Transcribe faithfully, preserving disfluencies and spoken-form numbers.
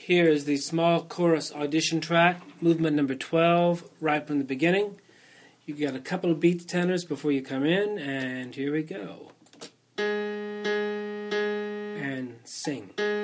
Here is the small chorus audition track, movement number twelve, right from the beginning. You got a couple of beat tenors before you come in, and here we go. And sing.